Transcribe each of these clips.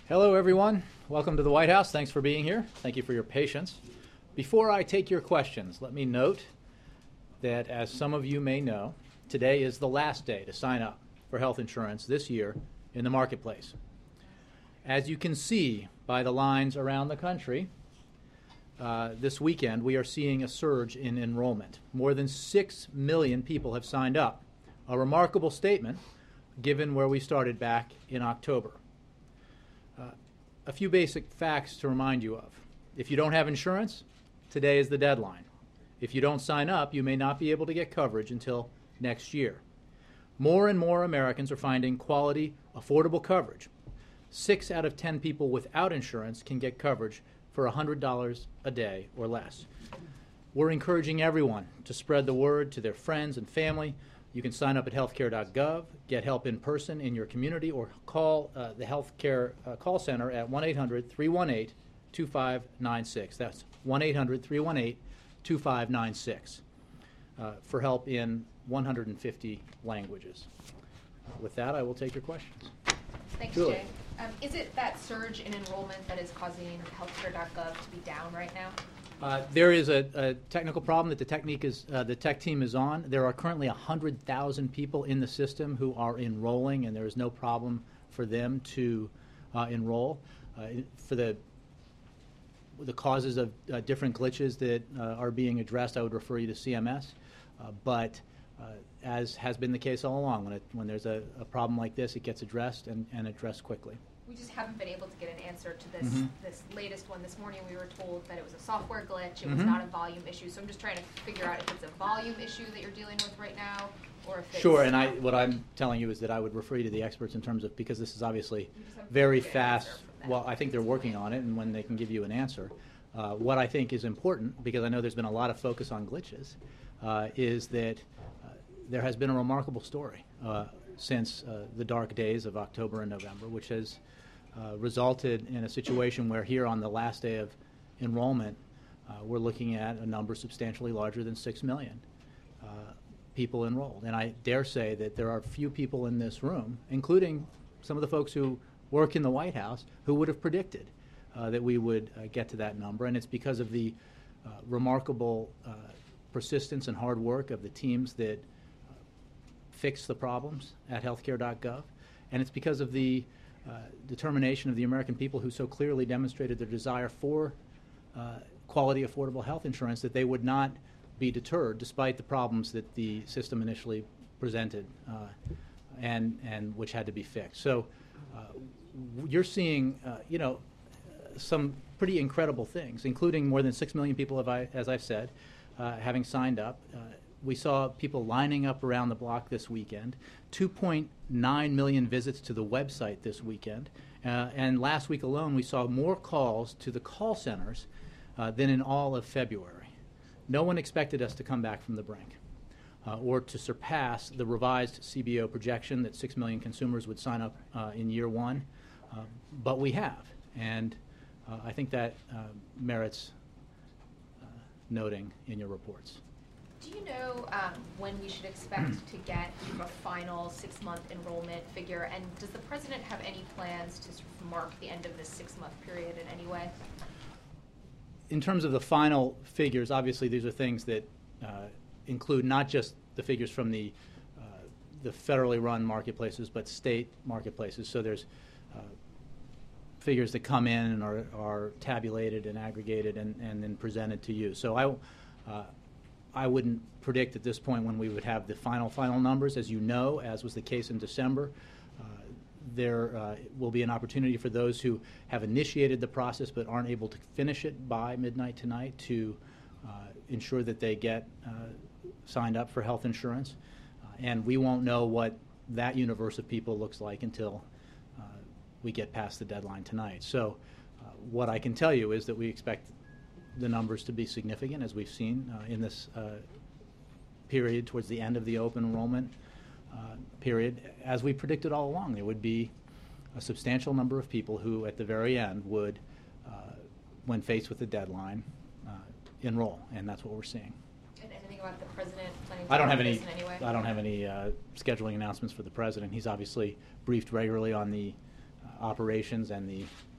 Hello, everyone. Welcome to the White House. Thanks for being here. Thank you for your patience. Before I take your questions, let me note that, as some of you may know, today is the last day to sign up for health insurance this year in the marketplace. As you can see by the lines around the country, this weekend we are seeing a surge in enrollment. More than 6 million people have signed up, a remarkable statement given where we started back in October. A few basic facts to remind you of. If you don't have insurance, today is the deadline. If you don't sign up, you may not be able to get coverage until next year. More and more Americans are finding quality, affordable coverage. 6 out of 10 people without insurance can get coverage for $100 a day or less. We're encouraging everyone to spread the word to their friends and family. You can sign up at healthcare.gov, get help in person in your community, or call the healthcare call center at 1-800-318-2596. That's 1-800-318-2596 for help in 150 languages. With that, I will take your questions. Thanks, Julie. Jay. Is it that surge in enrollment that is causing healthcare.gov to be down right now? There is a technical problem that the tech team is on. There are currently 100,000 people in the system who are enrolling, and there is no problem for them to enroll. For the causes of different glitches that are being addressed, I would refer you to CMS. But as has been the case all along, when there's a problem like this, it gets addressed and addressed quickly. We just haven't been able to get an answer to this this latest one. This morning we were told that it was a software glitch, it was not a volume issue. So I'm just trying to figure out if it's a volume issue that you're dealing with right now, or if it's... Sure, and what I'm telling you is that I would refer you to the experts in terms of, because this is obviously very fast. Well, I think they're working on it, and when they can give you an answer. What I think is important, because I know there's been a lot of focus on glitches, is that there has been a remarkable story since the dark days of October and November, which has resulted in a situation where here on the last day of enrollment, we're looking at a number substantially larger than 6 million people enrolled. And I dare say that there are few people in this room, including some of the folks who work in the White House, who would have predicted that we would get to that number. And it's because of the remarkable persistence and hard work of the teams that fix the problems at healthcare.gov. And it's because of the determination of the American people who so clearly demonstrated their desire for quality, affordable health insurance that they would not be deterred despite the problems that the system initially presented and which had to be fixed. So you're seeing, some pretty incredible things, including more than 6 million people, as I've said, having signed up. We saw people lining up around the block this weekend, 2.9 million visits to the website this weekend, and last week alone we saw more calls to the call centers than in all of February. No one expected us to come back from the brink or to surpass the revised CBO projection that 6 million consumers would sign up in year one, but we have, and I think that merits noting in your reports. Do you know when we should expect to get a final 6-month enrollment figure? And does the president have any plans to sort of mark the end of this 6-month period in any way? In terms of the final figures, obviously these are things that include not just the figures from the federally run marketplaces, but state marketplaces. So there's figures that come in and are tabulated and aggregated and then presented to you. So I wouldn't predict at this point when we would have the final numbers. As you know, as was the case in December, there will be an opportunity for those who have initiated the process but aren't able to finish it by midnight tonight to ensure that they get signed up for health insurance. And we won't know what that universe of people looks like until we get past the deadline tonight. So what I can tell you is that we expect the numbers to be significant, as we've seen in this period towards the end of the open enrollment period. As we predicted all along, there would be a substantial number of people who at the very end would, when faced with the deadline, enroll, and that's what we're seeing. And anything about the president planning to I don't have do any. this in any way? I don't have any scheduling announcements for the president. He's obviously briefed regularly on the operations and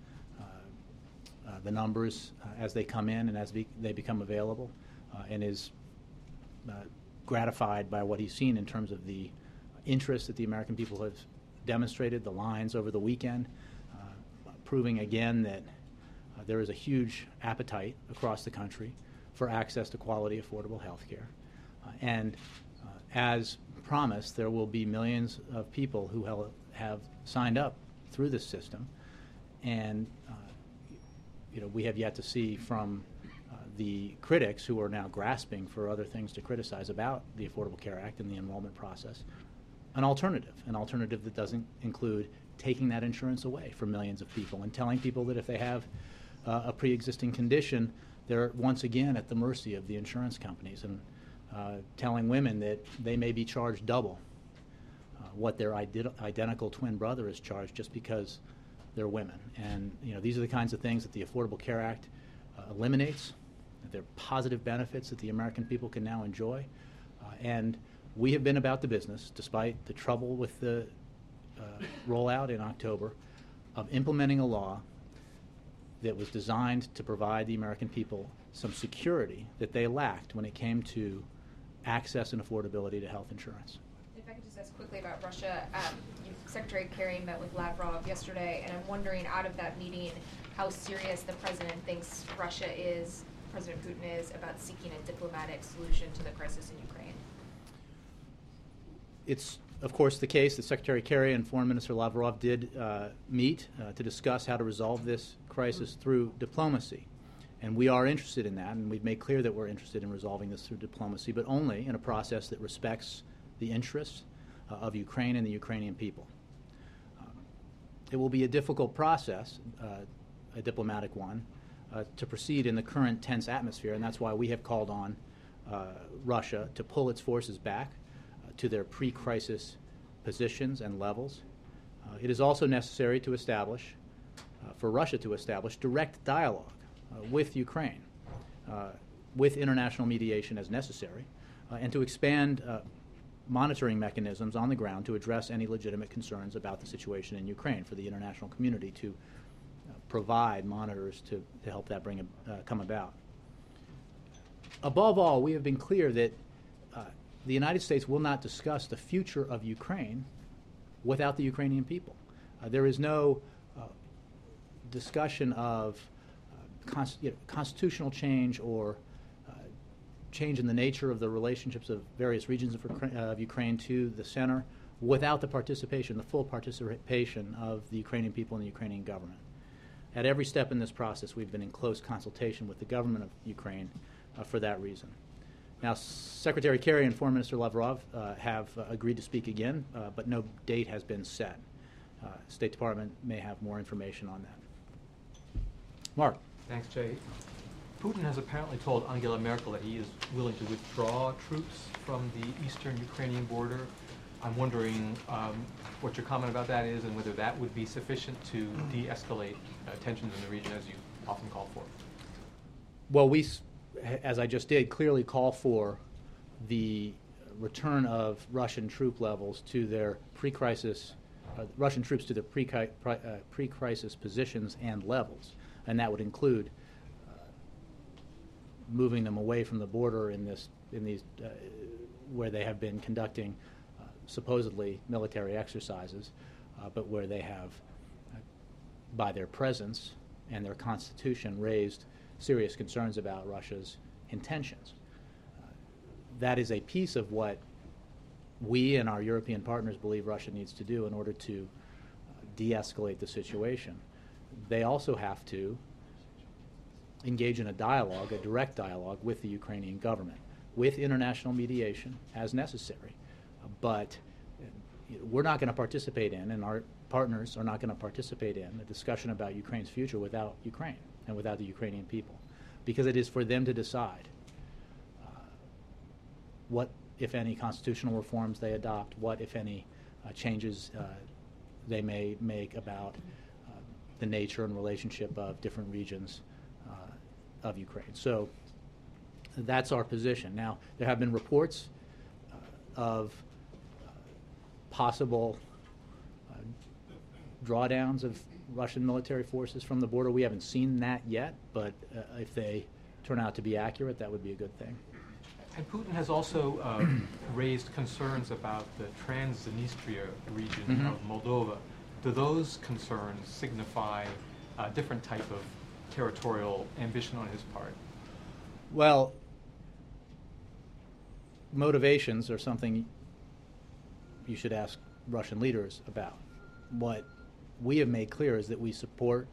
the numbers as they come in and as they become available, and is gratified by what he's seen in terms of the interest that the American people have demonstrated, the lines over the weekend, proving again that there is a huge appetite across the country for access to quality, affordable health care. And as promised, there will be millions of people who have signed up through this system. And we have yet to see from the critics who are now grasping for other things to criticize about the Affordable Care Act and the enrollment process an alternative that doesn't include taking that insurance away from millions of people and telling people that if they have a pre-existing condition, they're once again at the mercy of the insurance companies, and telling women that they may be charged double what their identical twin brother is charged just because they're women. And these are the kinds of things that the Affordable Care Act eliminates. That they're positive benefits that the American people can now enjoy. And we have been about the business, despite the trouble with the rollout in October, of implementing a law that was designed to provide the American people some security that they lacked when it came to access and affordability to health insurance. If I could just ask quickly about Russia, Secretary Kerry met with Lavrov yesterday, and I'm wondering, out of that meeting, how serious the president thinks President Putin is about seeking a diplomatic solution to the crisis in Ukraine. It's, of course, the case that Secretary Kerry and Foreign Minister Lavrov did meet to discuss how to resolve this crisis through diplomacy. And we are interested in that, and we've made clear that we're interested in resolving this through diplomacy, but only in a process that respects the interests of Ukraine and the Ukrainian people. It will be a difficult process, a diplomatic one, to proceed in the current tense atmosphere, and that's why we have called on Russia to pull its forces back to their pre-crisis positions and levels. It is also necessary to establish, for Russia to establish, direct dialogue with Ukraine, with international mediation as necessary, and to expand monitoring mechanisms on the ground to address any legitimate concerns about the situation in Ukraine for the international community to provide monitors to help that come about. Above all, we have been clear that the United States will not discuss the future of Ukraine without the Ukrainian people. There is no discussion of constitutional change or change in the nature of the relationships of various regions of Ukraine to the center without the full participation of the Ukrainian people and the Ukrainian government. At every step in this process, we've been in close consultation with the government of Ukraine for that reason. Now, Secretary Kerry and Foreign Minister Lavrov have agreed to speak again, but no date has been set. State Department may have more information on that. Mark. Thanks, Jay. Putin has apparently told Angela Merkel that he is willing to withdraw troops from the eastern Ukrainian border. I'm wondering what your comment about that is and whether that would be sufficient to de-escalate tensions in the region as you often call for. Well, we, as I just did, clearly call for the return of Russian troop levels to their pre-crisis, Russian troops to their pre-crisis positions and levels, and that would include moving them away from the border in these where they have been conducting supposedly military exercises, but where they have, by their presence and their constitution, raised serious concerns about Russia's intentions. That is a piece of what we and our European partners believe Russia needs to do in order to de-escalate the situation. They also have to engage in a dialogue, a direct dialogue with the Ukrainian government, with international mediation as necessary. But we're not going to participate in, and our partners are not going to participate in, a discussion about Ukraine's future without Ukraine and without the Ukrainian people, because it is for them to decide what, if any, constitutional reforms they adopt, what, if any, changes they may make about the nature and relationship of different regions of Ukraine. So that's our position. Now, there have been reports of possible drawdowns of Russian military forces from the border. We haven't seen that yet, but if they turn out to be accurate, that would be a good thing. And Putin has also raised concerns about the Transnistria region of Moldova. Do those concerns signify a different type of territorial ambition on his part? Well, motivations are something you should ask Russian leaders about. What we have made clear is that we support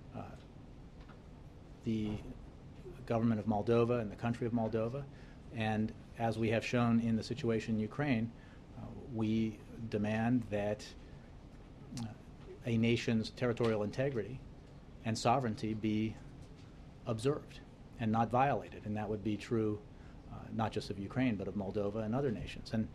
the government of Moldova and the country of Moldova, and as we have shown in the situation in Ukraine, we demand that a nation's territorial integrity and sovereignty be observed and not violated, and that would be true not just of Ukraine but of Moldova and other nations. And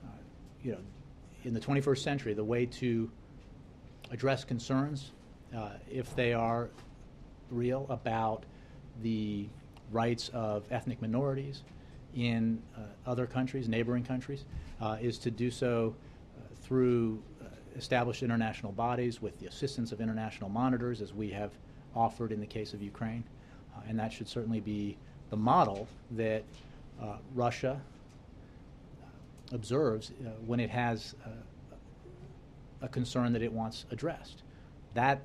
in the 21st century, the way to address concerns, if they are real, about the rights of ethnic minorities in other countries, neighboring countries, is to do so through established international bodies with the assistance of international monitors, as we have offered in the case of Ukraine. And that should certainly be the model that Russia observes when it has a concern that it wants addressed. That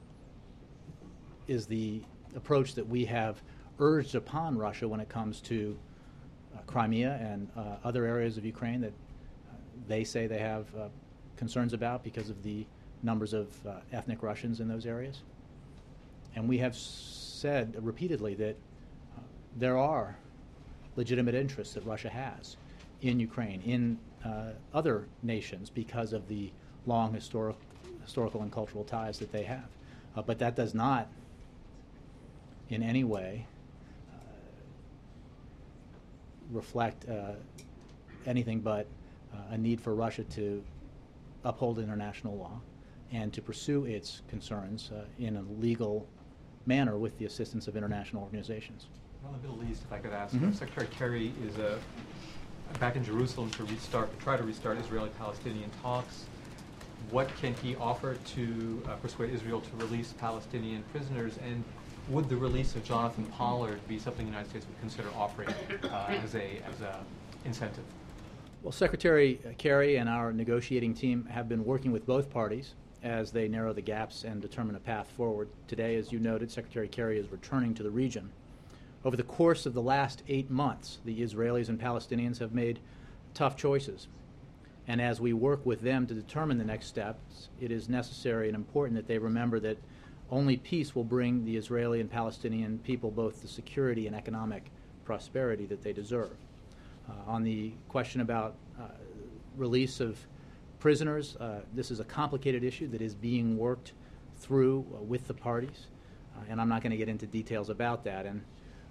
is the approach that we have urged upon Russia when it comes to Crimea and other areas of Ukraine that they say they have concerns about because of the numbers of ethnic Russians in those areas. And we have said repeatedly that there are legitimate interests that Russia has in Ukraine, in other nations, because of the long historical and cultural ties that they have. But that does not in any way reflect anything but a need for Russia to uphold international law and to pursue its concerns in a legal manner with the assistance of international organizations. Well, the Middle East, if I could ask, Secretary Kerry is back in Jerusalem to try to restart Israeli-Palestinian talks. What can he offer to persuade Israel to release Palestinian prisoners, and would the release of Jonathan Pollard be something the United States would consider offering as a incentive? Well, Secretary Kerry and our negotiating team have been working with both parties as they narrow the gaps and determine a path forward. Today, as you noted, Secretary Kerry is returning to the region. Over the course of the last 8 months, the Israelis and Palestinians have made tough choices. And as we work with them to determine the next steps, it is necessary and important that they remember that only peace will bring the Israeli and Palestinian people both the security and economic prosperity that they deserve. On the question about release of prisoners, this is a complicated issue that is being worked through with the parties, and I'm not going to get into details about that. And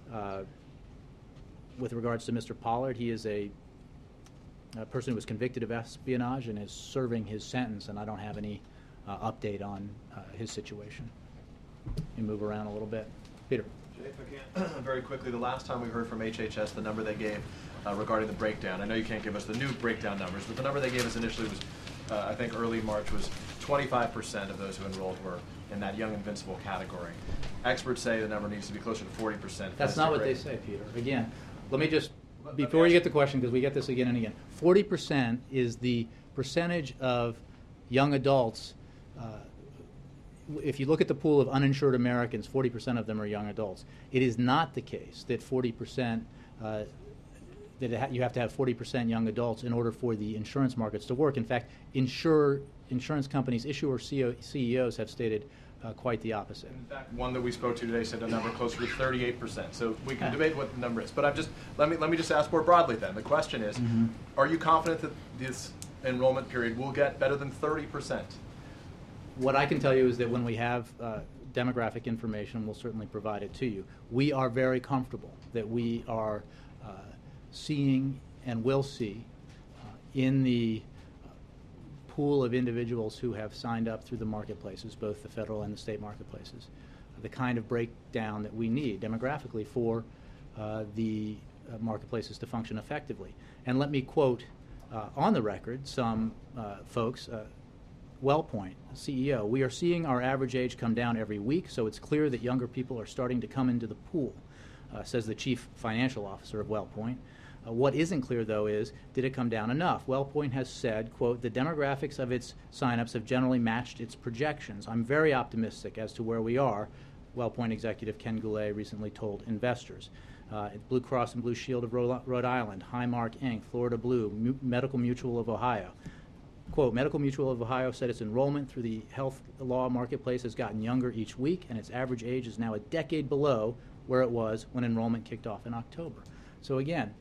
with regards to Mr. Pollard, he is a person who was convicted of espionage and is serving his sentence, and I don't have any update on his situation. You move around a little bit. Peter. Jay, if I can, very quickly, the last time we heard from HHS, the number they gave regarding the breakdown, I know you can't give us the new breakdown numbers, but the number they gave us initially was, I think early March, was 25% of those who enrolled were in that young invincible category. Experts say the number needs to be closer to 40%. That's not what they say, Peter. Again, let me just, before you get the question, because we get this again and again, 40% is the percentage of young adults. If you look at the pool of uninsured Americans, 40% of them are young adults. It is not the case that 40%, you have to have 40% young adults in order for the insurance markets to work. In fact, insurance companies, issuer CEOs have stated quite the opposite. In fact, one that we spoke to today said a number closer to 38%. So we can debate what the number is. But let me just ask more broadly then. The question is, are you confident that this enrollment period will get better than 30%? What I can tell you is that when we have demographic information, we'll certainly provide it to you. We are very comfortable that we are seeing and will see in the pool of individuals who have signed up through the marketplaces, both the federal and the state marketplaces, the kind of breakdown that we need demographically for the marketplaces to function effectively. And let me quote on the record some folks WellPoint, CEO, we are seeing our average age come down every week, so it's clear that younger people are starting to come into the pool, says the chief financial officer of WellPoint. What isn't clear, though, is did it come down enough? WellPoint has said, quote, the demographics of its signups have generally matched its projections. I'm very optimistic as to where we are, WellPoint executive Ken Goulet recently told investors. Blue Cross and Blue Shield of Rhode Island, Highmark Inc., Florida Blue, Medical Mutual of Ohio. Quote, Medical Mutual of Ohio said its enrollment through the health law marketplace has gotten younger each week, and its average age is now a decade below where it was when enrollment kicked off in October. So again,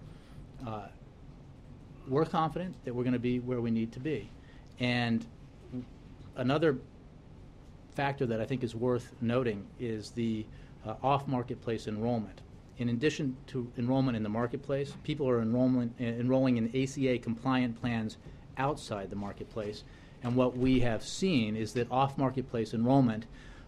we're confident that we're going to be where we need to be. And another factor that I think is worth noting is the off-marketplace enrollment. In addition to enrollment in the marketplace, people are enrolling in ACA-compliant plans outside the marketplace. And what we have seen is that off-marketplace enrollment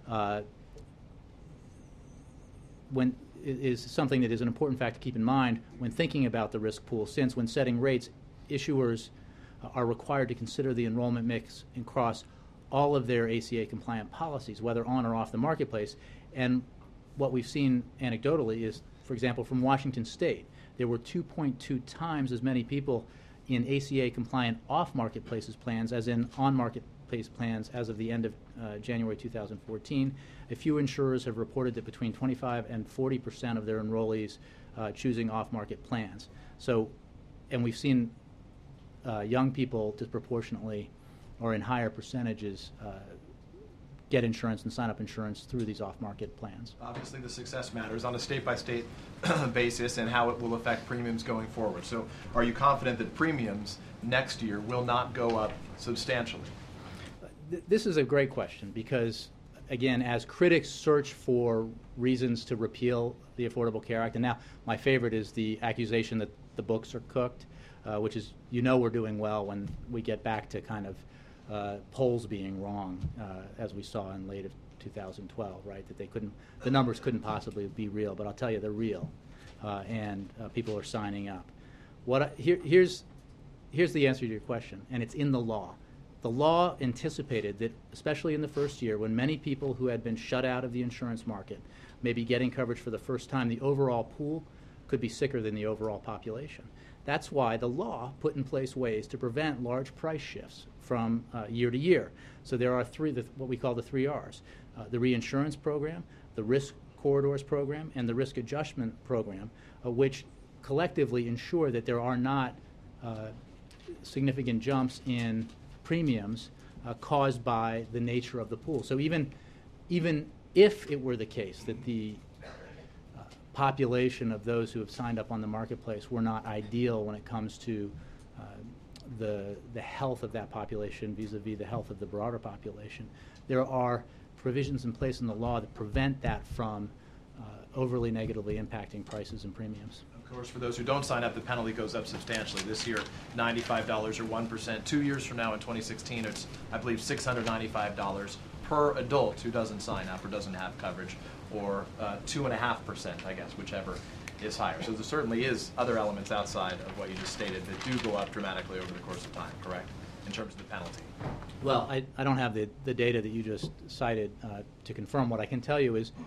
is something that is an important fact to keep in mind when thinking about the risk pool, since when setting rates, issuers are required to consider the enrollment mix across all of their ACA-compliant policies, whether on or off the marketplace. And what we've seen anecdotally is, for example, from Washington State, there were 2.2 times as many people in ACA-compliant off-marketplaces plans as in on-marketplace plans as of the end of January 2014. A few insurers have reported that between 25 and 40% of their enrollees choosing off-market plans. So, and we've seen young people disproportionately or in higher percentages get insurance and sign up insurance through these off-market plans. Obviously, the success matters on a state-by-state basis and how it will affect premiums going forward. So are you confident that premiums next year will not go up substantially? This is a great question because, again, as critics search for reasons to repeal the Affordable Care Act, and now my favorite is the accusation that the books are cooked, which is, we're doing well when we get back to kind of polls being wrong, as we saw in late of 2012, right? That the numbers couldn't possibly be real, but I'll tell you they're real, and people are signing up. Here's the answer to your question, and it's in the law. The law anticipated that, especially in the first year, when many people who had been shut out of the insurance market may be getting coverage for the first time, the overall pool could be sicker than the overall population. That's why the law put in place ways to prevent large price shifts from year to year. So there are what we call the 3 Rs. The reinsurance program, the risk corridors program, and the risk adjustment program, which collectively ensure that there are not significant jumps in premiums caused by the nature of the pool. So even if it were the case that the population of those who have signed up on the marketplace were not ideal when it comes to the health of that population vis-a-vis the health of the broader population, there are provisions in place in the law that prevent that from overly negatively impacting prices and premiums. Of course, for those who don't sign up, the penalty goes up substantially. This year, $95 or 1%. 2 years from now, in 2016, it's, I believe, $695 per adult who doesn't sign up or doesn't have coverage, or 2.5%, I guess, whichever is higher. So there certainly is other elements outside of what you just stated that do go up dramatically over the course of time, correct, in terms of the penalty? Well, I don't have the data that you just cited to confirm. What I can tell you is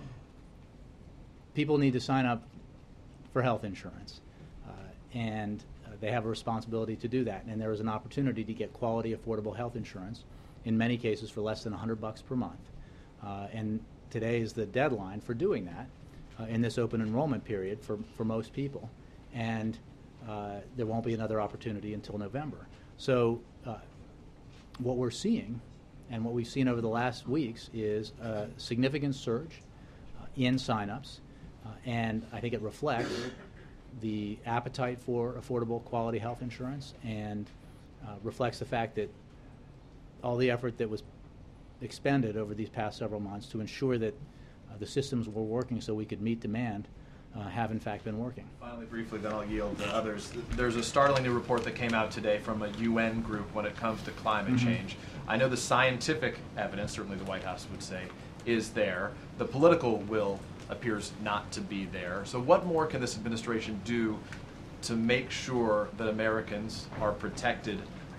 people need to sign up for health insurance, and they have a responsibility to do that. And there is an opportunity to get quality, affordable health insurance, in many cases for less than $100 per month. And today is the deadline for doing that in this open enrollment period for most people. And there won't be another opportunity until November. So what we're seeing, and what we've seen over the last weeks, is a significant surge in signups. And I think it reflects the appetite for affordable quality health insurance, and reflects the fact that all the effort that was expended over these past several months to ensure that the systems were working so we could meet demand have in fact been working. Finally, briefly, then I'll yield to others. There's a startling new report that came out today from a UN group when it comes to climate change. I know the scientific evidence, certainly the White House would say, is there. The political will appears not to be there. So what more can this administration do to make sure that Americans are protected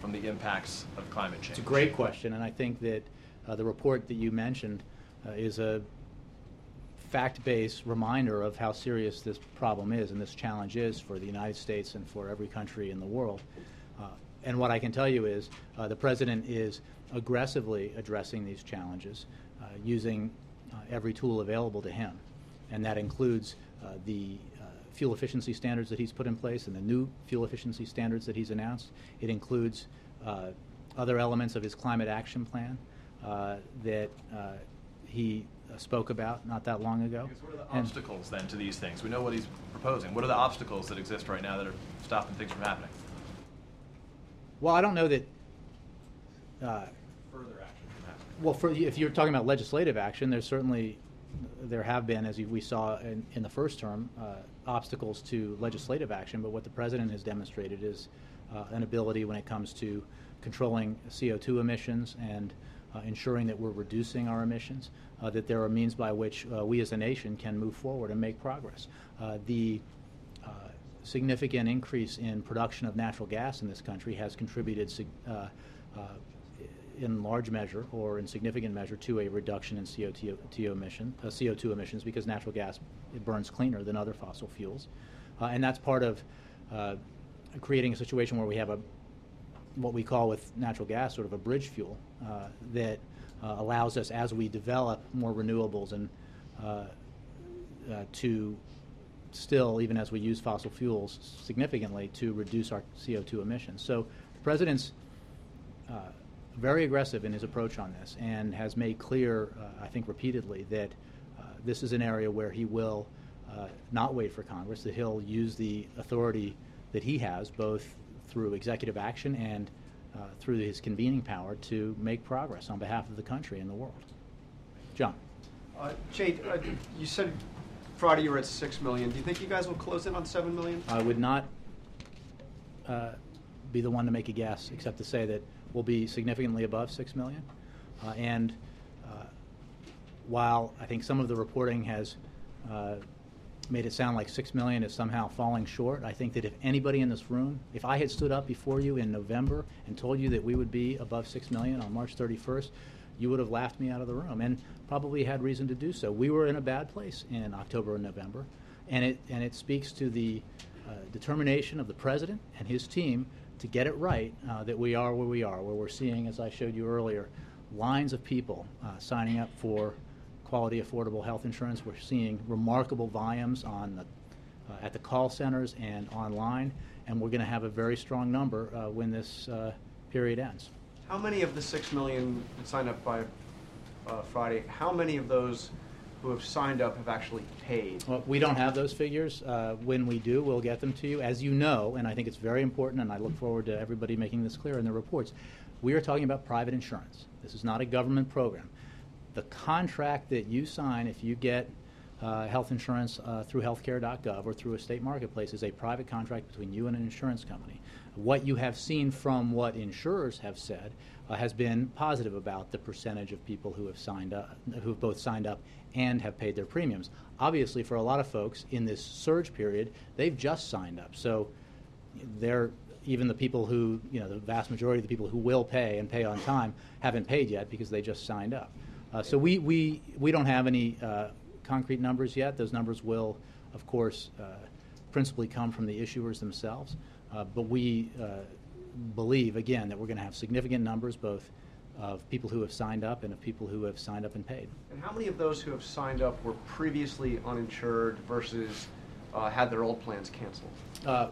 from the impacts of climate change? It's a great question, and I think that the report that you mentioned is a fact-based reminder of how serious this problem is and this challenge is for the United States and for every country in the world. And what I can tell you is the President is aggressively addressing these challenges using every tool available to him, and that includes the fuel efficiency standards that he's put in place and the new fuel efficiency standards that he's announced. It includes other elements of his climate action plan that he spoke about not that long ago. Because what are the obstacles then to these things? We know what he's proposing. What are the obstacles that exist right now that are stopping things from happening? Well, I don't know that. Further action from happening. Well, if you're talking about legislative action, there have been, as we saw in the first term, obstacles to legislative action. But what the President has demonstrated is an ability when it comes to controlling CO2 emissions and ensuring that we're reducing our emissions, that there are means by which we as a nation can move forward and make progress. The significant increase in production of natural gas in this country has contributed in large measure or in significant measure to a reduction in CO2 emissions because natural gas, it burns cleaner than other fossil fuels. And that's part of creating a situation where we have what we call with natural gas sort of a bridge fuel that allows us, as we develop more renewables and to still, even as we use fossil fuels significantly, to reduce our CO2 emissions. So the President's very aggressive in his approach on this and has made clear, I think repeatedly, that this is an area where he will not wait for Congress, that he'll use the authority that he has, both through executive action and through his convening power, to make progress on behalf of the country and the world. John. Jay, you said Friday you were at 6 million. Do you think you guys will close in on 7 million? I would not be the one to make a guess, except to say that we'll be significantly above 6 million. And while I think some of the reporting has made it sound like 6 million is somehow falling short, I think that if anybody in this room, if I had stood up before you in November and told you that we would be above 6 million on March 31st, you would have laughed me out of the room, and probably had reason to do so. We were in a bad place in October and November, and it speaks to the determination of the President and his team to get it right, that we are where we are, where we're seeing, as I showed you earlier, lines of people signing up for quality, affordable health insurance. We're seeing remarkable volumes at the call centers and online, and we're going to have a very strong number when this period ends. How many of the 6 million that signed up by Friday, how many of those who have signed up have actually paid? Well, we don't have those figures. When we do, we'll get them to you. As you know, and I think it's very important, and I look forward to everybody making this clear in the reports, we are talking about private insurance. This is not a government program. The contract that you sign if you get health insurance through healthcare.gov or through a state marketplace is a private contract between you and an insurance company. What you have seen from what insurers have said has been positive about the percentage of people who have signed up, who've both signed up and have paid their premiums. Obviously, for a lot of folks in this surge period, they've just signed up. So they're even the people who, the vast majority of the people who will pay and pay on time haven't paid yet because they just signed up. So we don't have any concrete numbers yet. Those numbers will, of course, principally come from the issuers themselves. But we believe, again, that we're going to have significant numbers both of people who have signed up and of people who have signed up and paid. And how many of those who have signed up were previously uninsured versus had their old plans canceled?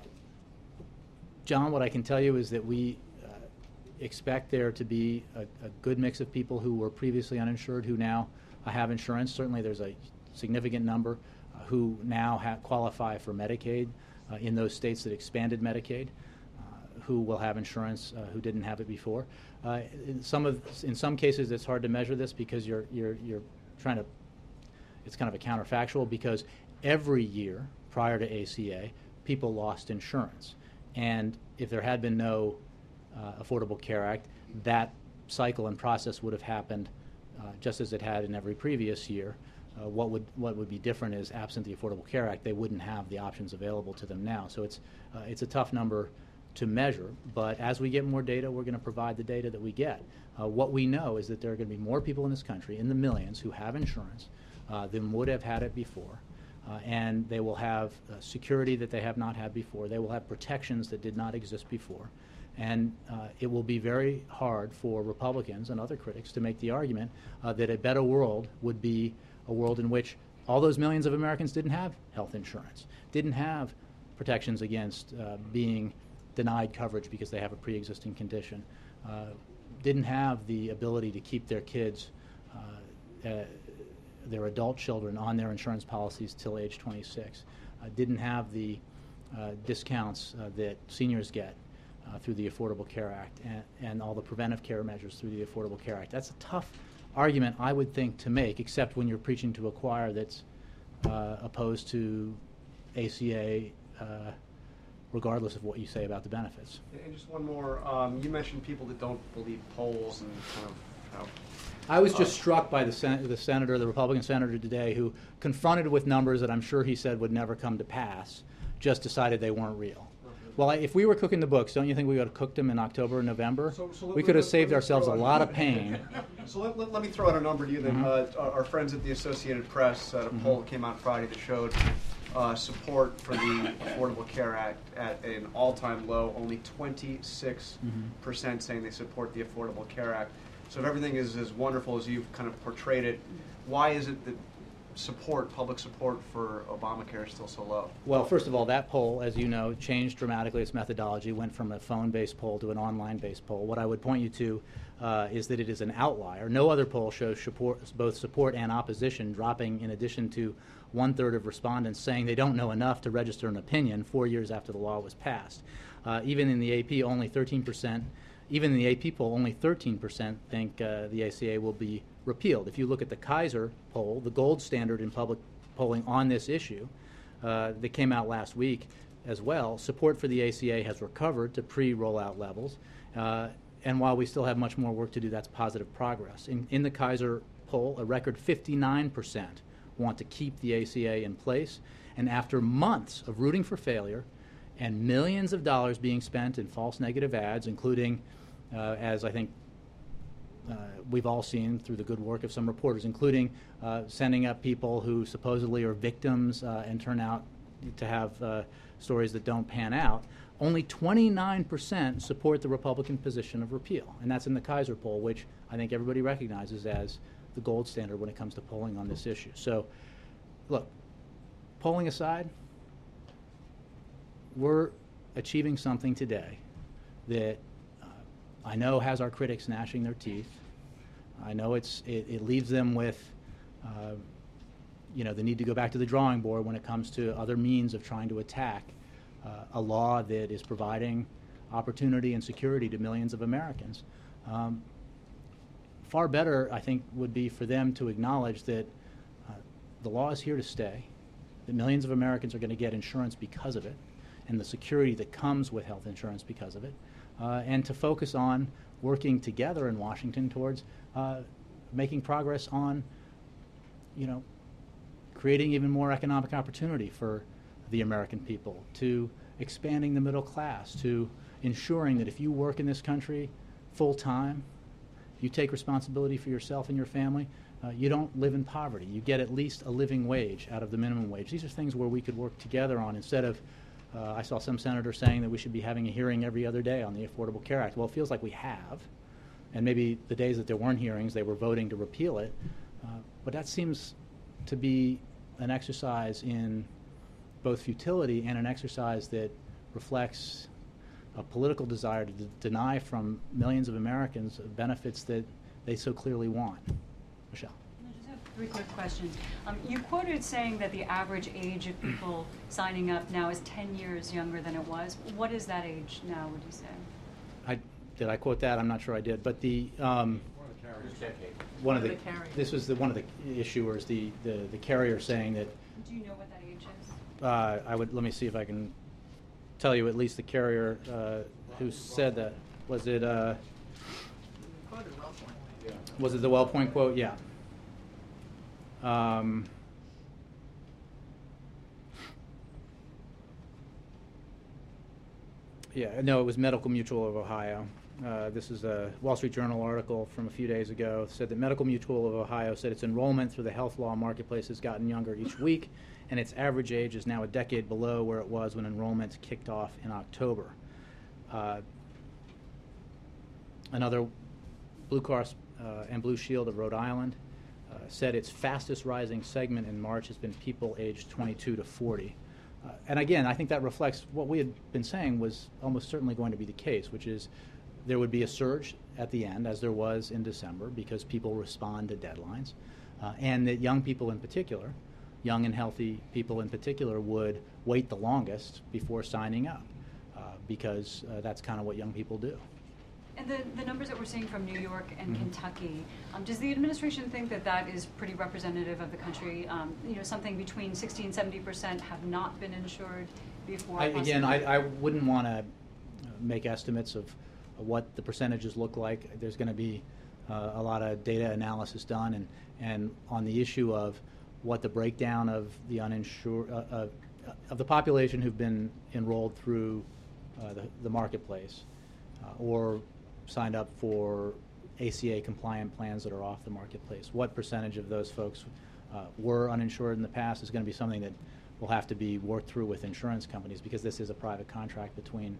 John, what I can tell you is that we expect there to be a good mix of people who were previously uninsured who now have insurance. Certainly there's a significant number who now qualify for Medicaid in those states that expanded Medicaid, who will have insurance who didn't have it before. In some cases it's hard to measure this because you're trying to, it's kind of a counterfactual, because every year prior to ACA people lost insurance, and if there had been no Affordable Care Act, that cycle and process would have happened just as it had in every previous year. What would be different is, absent the Affordable Care Act, they wouldn't have the options available to them now. So it's a tough number to measure, but as we get more data, we're going to provide the data that we get. What we know is that there are going to be more people in this country, in the millions, who have insurance than would have had it before. And they will have security that they have not had before. They will have protections that did not exist before. And it will be very hard for Republicans and other critics to make the argument that a better world would be a world in which all those millions of Americans didn't have health insurance, didn't have protections against being denied coverage because they have a pre-existing condition, didn't have the ability to keep their kids, their adult children, on their insurance policies till age 26, didn't have the discounts that seniors get through the Affordable Care Act and all the preventive care measures through the Affordable Care Act. That's a tough argument, I would think, to make, except when you're preaching to a choir that's opposed to ACA, regardless of what you say about the benefits. And just one more, you mentioned people that don't believe polls and kind of how... I was just struck by the Republican senator today, who, confronted with numbers that I'm sure he said would never come to pass, just decided they weren't real. Well, if we were cooking the books, don't you think we would have cooked them in October and November? We could have saved ourselves a lot of pain. So let me throw out a number to you then. Our friends at the Associated Press had a poll that came out Friday that showed support for the Affordable Care Act at an all-time low, only 26% saying they support the Affordable Care Act. So if everything is as wonderful as you've kind of portrayed it, why is it that public support for Obamacare is still so low? Well, first of all, that poll, as you know, changed dramatically its methodology, went from a phone-based poll to an online-based poll. What I would point you to is that it is an outlier. No other poll shows both support and opposition dropping, in addition to 1/3 of respondents saying they don't know enough to register an opinion 4 years after the law was passed. Even in the AP, only 13%. Even in the AP poll, only 13% think the ACA will be repealed. If you look at the Kaiser poll, the gold standard in public polling on this issue, that came out last week as well, support for the ACA has recovered to pre-rollout levels. And while we still have much more work to do, that's positive progress. In the Kaiser poll, a record 59% want to keep the ACA in place. And after months of rooting for failure and millions of dollars being spent in false negative ads, including, as I think we've all seen through the good work of some reporters, including sending up people who supposedly are victims and turn out to have stories that don't pan out, only 29% support the Republican position of repeal. And that's in the Kaiser poll, which I think everybody recognizes as the gold standard when it comes to polling on this issue. So, look, polling aside, we're achieving something today that I know has our critics gnashing their teeth. I know it leaves them with the need to go back to the drawing board when it comes to other means of trying to attack a law that is providing opportunity and security to millions of Americans. Far better, I think, would be for them to acknowledge that the law is here to stay, that millions of Americans are going to get insurance because of it, and the security that comes with health insurance because of it, and to focus on working together in Washington towards making progress on, creating even more economic opportunity for the American people, to expanding the middle class, to ensuring that if you work in this country full time, you take responsibility for yourself and your family, you don't live in poverty. You get at least a living wage out of the minimum wage. These are things where we could work together on instead of, I saw some senator saying that we should be having a hearing every other day on the Affordable Care Act. Well, it feels like we have, and maybe the days that there weren't hearings, they were voting to repeal it. But that seems to be an exercise in both futility and an exercise that reflects a political desire to deny from millions of Americans benefits that they so clearly want. Michelle. I just have 3 quick questions. You quoted saying that the average age of people signing up now is 10 years younger than it was. What is that age now, would you say? Did I quote that? I'm not sure I did. But the one of the this was one of the issuers, the carrier, saying that. Do you know what that age is? Let me see if I can tell you at least the carrier who said that. Was it was it the WellPoint quote? Yeah. Yeah, no, it was Medical Mutual of Ohio. This is a Wall Street Journal article from a few days ago. It said that Medical Mutual of Ohio said its enrollment through the health law marketplace has gotten younger each week, and its average age is now a decade below where it was when enrollment kicked off in October. Another Blue Cross and Blue Shield of Rhode Island said its fastest rising segment in March has been people aged 22 to 40. And again, I think that reflects what we had been saying was almost certainly going to be the case, which is there would be a surge at the end, as there was in December, because people respond to deadlines, and that young people in particular, young and healthy people in particular, would wait the longest before signing up, because that's kind of what young people do. And the numbers that we're seeing from New York and Kentucky, does the administration think that that is pretty representative of the country? Something between 60 and 70% have not been insured before? I wouldn't want to make estimates of what the percentages look like. There's going to be a lot of data analysis done, and on the issue of what the breakdown of the uninsured, of the population who've been enrolled through the marketplace or signed up for ACA compliant plans that are off the marketplace. What percentage of those folks were uninsured in the past is going to be something that will have to be worked through with insurance companies, because this is a private contract between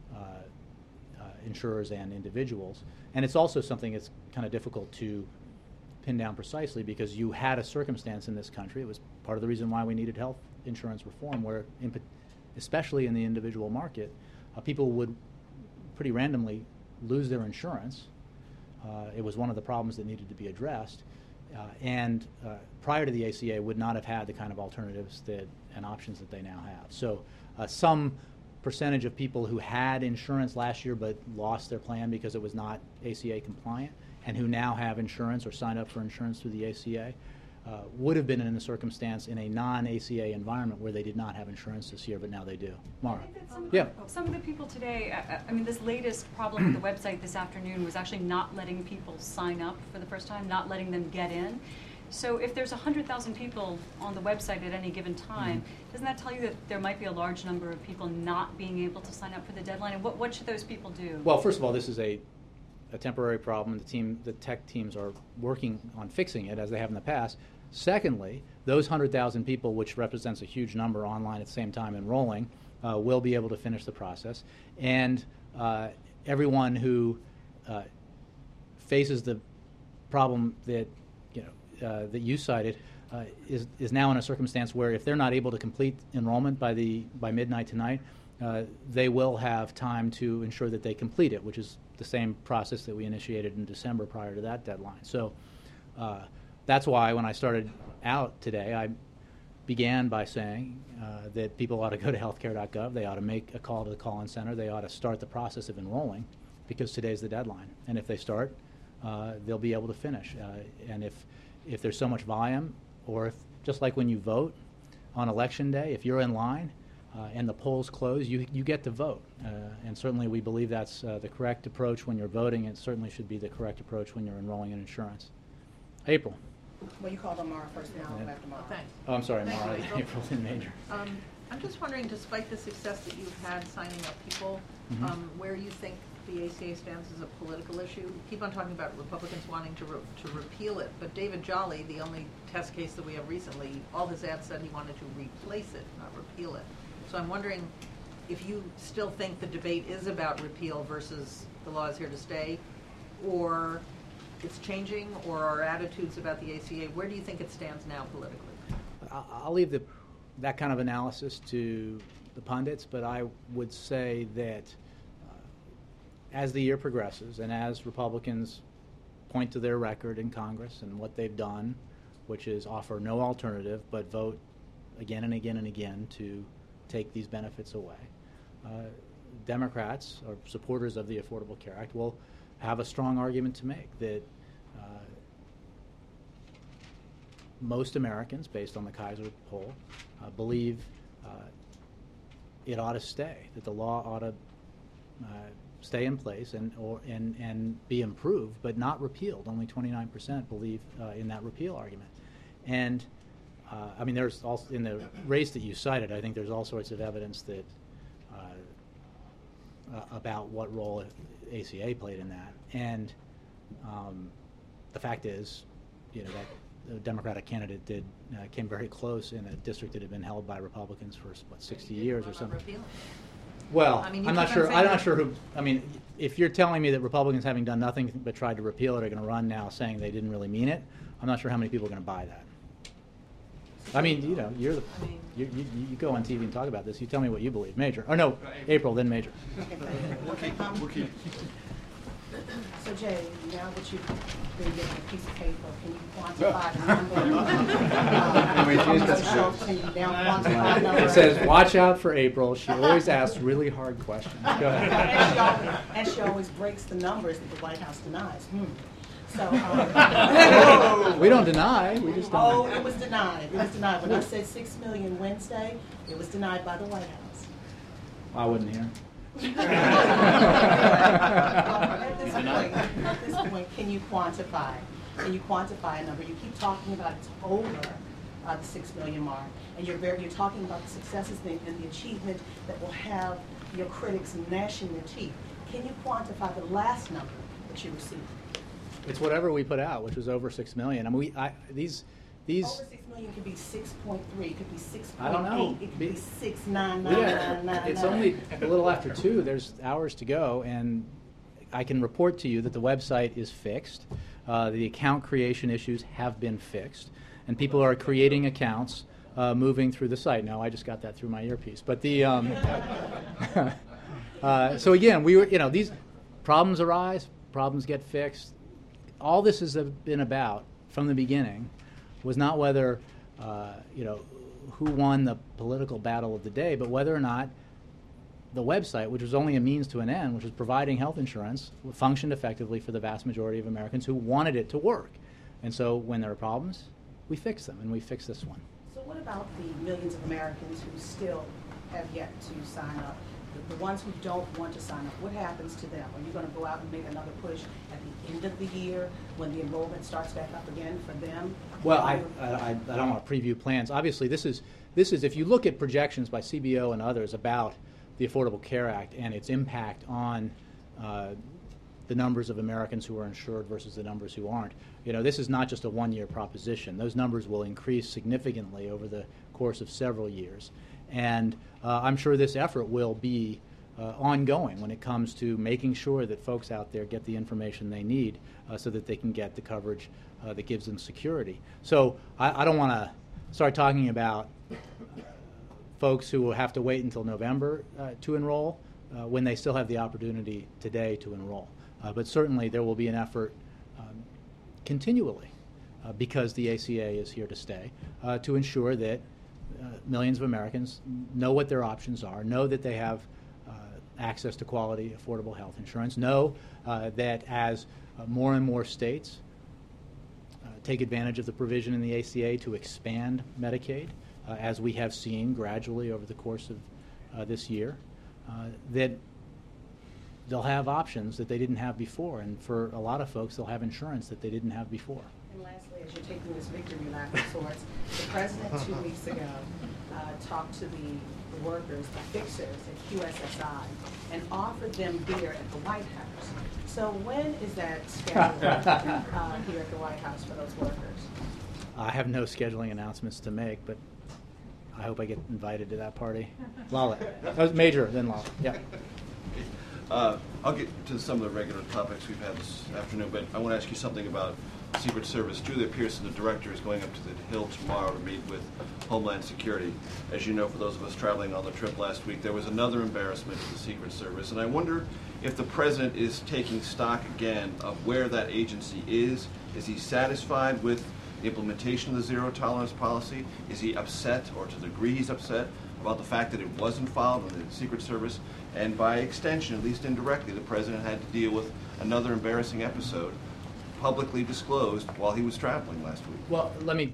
insurers and individuals. And it's also something that's kind of difficult to pin down precisely, because you had a circumstance in this country, it was part of the reason why we needed health insurance reform, where especially in the individual market, people would pretty randomly lose their insurance. It was one of the problems that needed to be addressed, and prior to the ACA would not have had the kind of alternatives and options that they now have. So some percentage of people who had insurance last year but lost their plan because it was not ACA compliant, and who now have insurance or signed up for insurance through the ACA, would have been in a circumstance in a non-ACA environment where they did not have insurance this year, but now they do. Mara? I think that some of the people today, this latest problem with the website this afternoon was actually not letting people sign up for the first time, not letting them get in. So if there's 100,000 people on the website at any given time, doesn't that tell you that there might be a large number of people not being able to sign up for the deadline? And what should those people do? Well, first of all, this is a temporary problem. The tech teams are working on fixing it, as they have in the past. Secondly, those 100,000 people, which represents a huge number online at the same time enrolling, will be able to finish the process. And everyone who faces the problem that that you cited is now in a circumstance where if they're not able to complete enrollment by midnight tonight, they will have time to ensure that they complete it, which is the same process that we initiated in December prior to that deadline. So that's why when I started out today, I began by saying that people ought to go to healthcare.gov. They ought to make a call to the call-in center. They ought to start the process of enrolling, because today's the deadline. And if they start, they'll be able to finish. And if there's so much volume, or if, just like when you vote on election day, if you're in line and the polls close, you get to vote. And certainly we believe that's the correct approach when you're voting. It certainly should be the correct approach when you're enrolling in insurance. April. Well, you called on Mara first, now I'll go after Mara. Thanks. Oh, I'm sorry, Thank Mara. you. April and Major. I'm just wondering, despite the success that you've had signing up people, where you think the ACA stands as a political issue. You keep on talking about Republicans wanting to repeal it, but David Jolly, the only test case that we have recently, all his ads said he wanted to replace it, not repeal it. So I'm wondering if you still think the debate is about repeal versus the law is here to stay, or it's changing, or our attitudes about the ACA. Where do you think it stands now politically? I'll leave that kind of analysis to the pundits, but I would say that as the year progresses and as Republicans point to their record in Congress and what they've done, which is offer no alternative but vote again and again and again to take these benefits away, Democrats or supporters of the Affordable Care Act will have a strong argument to make that most Americans, based on the Kaiser poll, believe it ought to stay, that the law ought to stay in place and be improved, but not repealed. Only 29% believe in that repeal argument. And there's also, in the race that you cited, I think there's all sorts of evidence that about what role ACA played in that. And the fact is, that the Democratic candidate came very close in a district that had been held by Republicans for 60 years or something. Well, I mean, you I'm not keep on sure. saying I'm not that- sure who. I mean, if you're telling me that Republicans, having done nothing but tried to repeal it, are going to run now saying they didn't really mean it, I'm not sure how many people are going to buy that. I mean, you're the. You go on TV and talk about this. You tell me what you believe, Major. Oh no, April, then Major. So Jay, now that you've been given a piece of paper, can you quantify the number? Can you now quantify the number? It says, "Watch out for April. She always asks really hard questions." Go ahead. And she always breaks the numbers that the White House denies. So, We don't deny. We just oh, don't. it was denied. It was denied. When I said 6 million Wednesday, it was denied by the White House. I wouldn't hear. At this point, can you quantify? Can you quantify a number? You keep talking about it's over the 6 million mark, and you're talking about the successes and the achievement that will have your critics gnashing their teeth. Can you quantify the last number that you received? It's whatever we put out, which was over 6 million. I mean, these. Over 6 million could be 6.3, it could be 6.8, I don't know. it could be 6.99999. It's only a little after 2. There's hours to go, and I can report to you that the website is fixed. The account creation issues have been fixed, and people are creating accounts, moving through the site. Now, I just got that through my earpiece, but the so again, these problems arise, problems get fixed. All this has been about from the beginning was not whether, who won the political battle of the day, but whether or not the website, which was only a means to an end, which was providing health insurance, functioned effectively for the vast majority of Americans who wanted it to work. And so when there are problems, we fix them, and we fix this one. So what about the millions of Americans who still have yet to sign up? The ones who don't want to sign up, what happens to them? Are you going to go out and make another push at the end of the year when the enrollment starts back up again for them? Well, I don't want to preview plans. Obviously, this is if you look at projections by CBO and others about the Affordable Care Act and its impact on the numbers of Americans who are insured versus the numbers who aren't. This is not just a one-year proposition. Those numbers will increase significantly over the course of several years. And I'm sure this effort will be ongoing when it comes to making sure that folks out there get the information they need so that they can get the coverage that gives them security. So I don't want to start talking about folks who will have to wait until November to enroll when they still have the opportunity today to enroll. But certainly there will be an effort continually because the ACA is here to stay to ensure that millions of Americans know what their options are, know that they have access to quality, affordable health insurance, know that as more and more states take advantage of the provision in the ACA to expand Medicaid, as we have seen gradually over the course of this year, that they'll have options that they didn't have before. And for a lot of folks, they'll have insurance that they didn't have before. And lastly, as you're taking this victory lap of sorts, the president 2 weeks ago talked to the workers, the fixers at QSSI, and offered them beer at the White House. So when is that scheduled here at the White House for those workers? I have no scheduling announcements to make, but I hope I get invited to that party. Lala. That was Major, then Lala. Yeah. I'll get to some of the regular topics we've had this afternoon, but I want to ask you something about Secret Service. Julia Pearson, the director, is going up to the Hill tomorrow to meet with Homeland Security. As you know, for those of us traveling on the trip last week, there was another embarrassment to the Secret Service, and I wonder if the president is taking stock again of where that agency is. Is he satisfied with the implementation of the zero tolerance policy? Is he upset, or to the degree he's upset, about the fact that it wasn't filed in the Secret Service? And by extension, at least indirectly, the president had to deal with another embarrassing episode publicly disclosed while he was traveling last week. Well, let me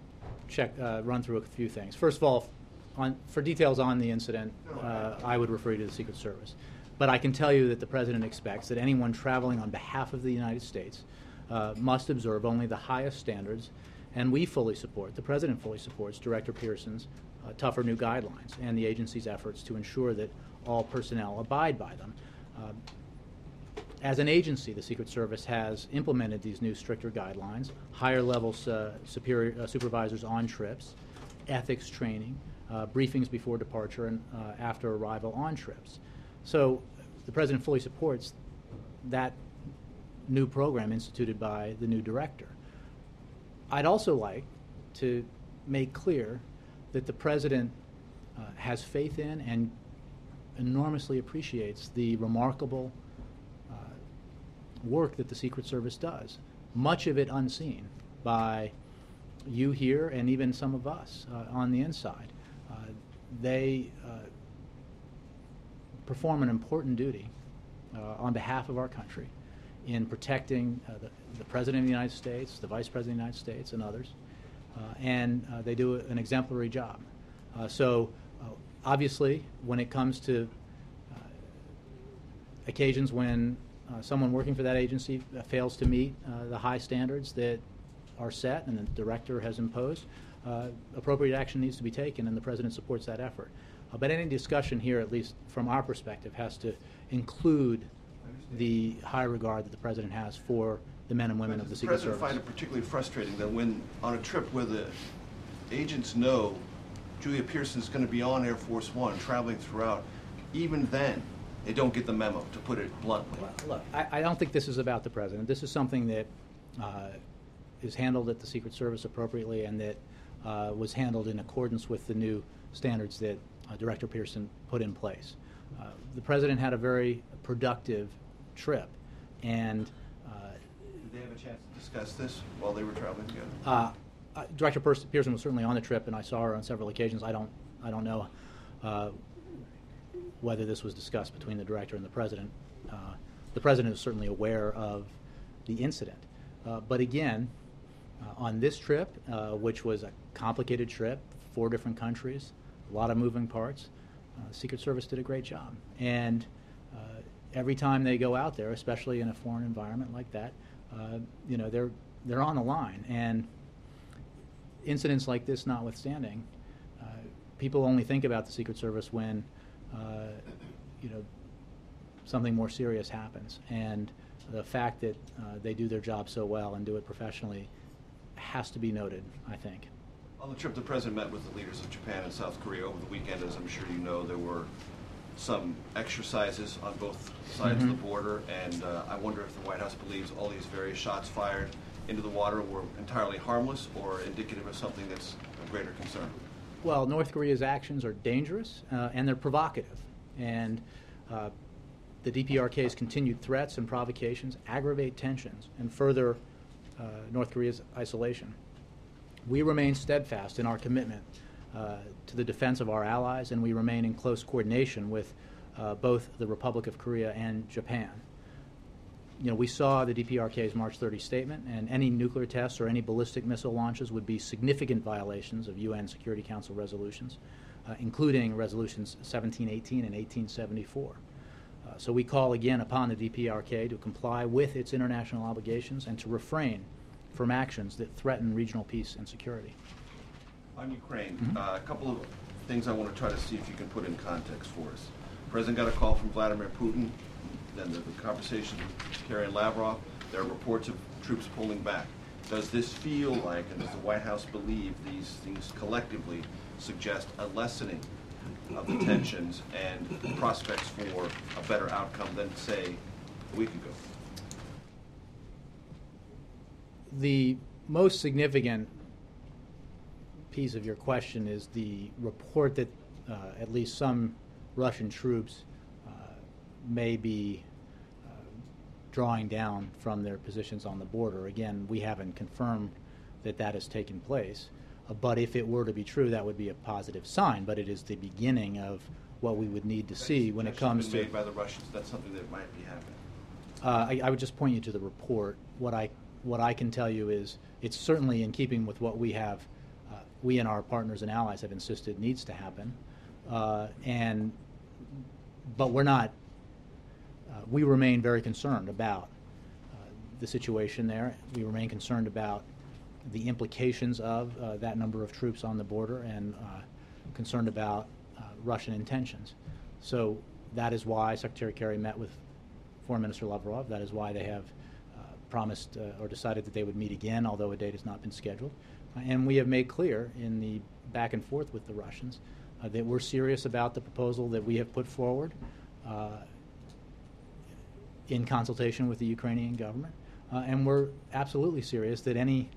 run through a few things. First of all, for details on the incident, I would refer you to the Secret Service. But I can tell you that the president expects that anyone traveling on behalf of the United States must observe only the highest standards, and we fully support, the president fully supports Director Pearson's tougher new guidelines and the agency's efforts to ensure that all personnel abide by them. As an agency, the Secret Service has implemented these new stricter guidelines, higher level supervisors on trips, ethics training, briefings before departure and after arrival on trips. So the President fully supports that new program instituted by the new director. I'd also like to make clear that the President has faith in and enormously appreciates the remarkable work that the Secret Service does, much of it unseen by you here and even some of us on the inside. They perform an important duty on behalf of our country in protecting the President of the United States, the Vice President of the United States, and others, and they do an exemplary job. So obviously, when it comes to occasions when someone working for that agency fails to meet the high standards that are set and the director has imposed, appropriate action needs to be taken, and the President supports that effort. But any discussion here, at least from our perspective, has to include the high regard that the President has for the men and women of the Secret Service. Does the President find it particularly frustrating that when on a trip where the agents know Julia Pearson's going to be on Air Force One traveling throughout, even then they don't get the memo, to put it bluntly? Well, look, I don't think this is about the President. This is something that is handled at the Secret Service appropriately and that was handled in accordance with the new standards that Director Pearson put in place. The President had a very productive trip, and did they have a chance to discuss this while they were traveling together? Director Pearson was certainly on the trip, and I saw her on several occasions. I don't know whether this was discussed between the Director and the President. The President is certainly aware of the incident. But again, on this trip, which was a complicated trip, 4 different countries, a lot of moving parts, Secret Service did a great job. And every time they go out there, especially in a foreign environment like that, they're on the line. And incidents like this notwithstanding, people only think about the Secret Service when something more serious happens. And the fact that they do their job so well and do it professionally has to be noted, I think. On the trip, the President met with the leaders of Japan and South Korea over the weekend. As I'm sure you know, there were some exercises on both sides of the border, and I wonder if the White House believes all these various shots fired into the water were entirely harmless or indicative of something that's of greater concern. Well, North Korea's actions are dangerous and they're provocative. And the DPRK's continued threats and provocations aggravate tensions and further North Korea's isolation. We remain steadfast in our commitment to the defense of our allies, and we remain in close coordination with both the Republic of Korea and Japan. We saw the DPRK's March 30 statement, and any nuclear tests or any ballistic missile launches would be significant violations of UN Security Council resolutions, including resolutions 1718 and 1874. So we call again upon the DPRK to comply with its international obligations and to refrain from actions that threaten regional peace and security. On Ukraine, a couple of things I want to try to see if you can put in context for us. The President got a call from Vladimir Putin, then the conversation with Kerry and Lavrov. There are reports of troops pulling back. Does this feel like, and does the White House believe these things collectively suggest a lessening of the tensions and prospects for a better outcome than, say, a week ago? The most significant piece of your question is the report that at least some Russian troops may be drawing down from their positions on the border. Again, we haven't confirmed that that has taken place, but if it were to be true, that would be a positive sign, but it is the beginning of what we would need to see when it comes to... made by the Russians, that's something that might be happening. I would just point you to the report. What I can tell you is it's certainly in keeping with what we have, we and our partners and allies have insisted needs to happen, but we're not. We remain very concerned about the situation there. We remain concerned about the implications of that number of troops on the border and concerned about Russian intentions. So That is why Secretary Kerry met with Foreign Minister Lavrov. That is why they have promised or decided that they would meet again, although a date has not been scheduled. And we have made clear in the back and forth with the Russians that we're serious about the proposal that we have put forward in consultation with the Ukrainian government. And we're absolutely serious that any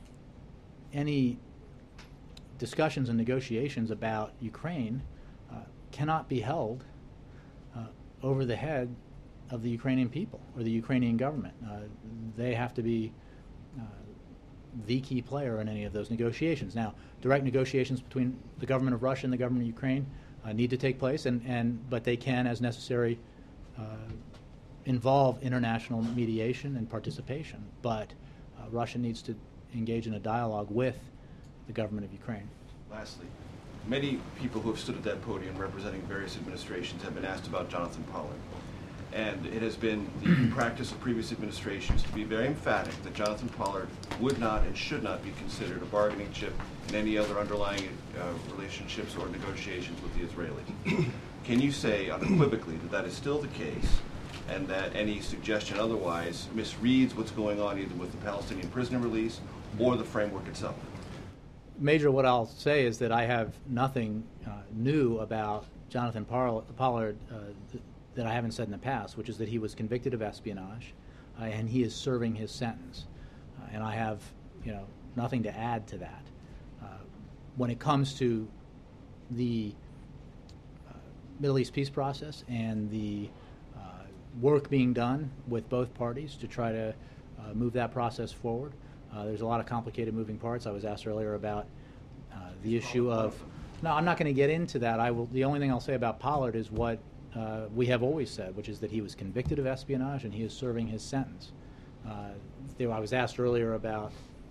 discussions and negotiations about Ukraine cannot be held over the head of the Ukrainian people or the Ukrainian government. They have to be the key player in any of those negotiations. Now, direct negotiations between the government of Russia and the government of Ukraine need to take place, but they can, as necessary, involve international mediation and participation. But Russia needs to engage in a dialogue with the government of Ukraine. Lastly, many people who have stood at that podium representing various administrations have been asked about Jonathan Pollard. And it has been the practice of previous administrations to be very emphatic that Jonathan Pollard would not and should not be considered a bargaining chip in any other underlying relationships or negotiations with the Israelis. Can you say unequivocally that that is still the case, and that any suggestion otherwise misreads what's going on either with the Palestinian prisoner release or the framework itself? Major, what I'll say is that I have nothing new about Jonathan Pollard that I haven't said in the past, which is that he was convicted of espionage and he is serving his sentence. And I have, nothing to add to that. When it comes to the Middle East peace process and the work being done with both parties to try to move that process forward, there's a lot of complicated moving parts. I was asked earlier about the issue of. No, I'm not going to get into that. The only thing I'll say about Pollard is what we have always said, which is that he was convicted of espionage and he is serving his sentence. I was asked earlier about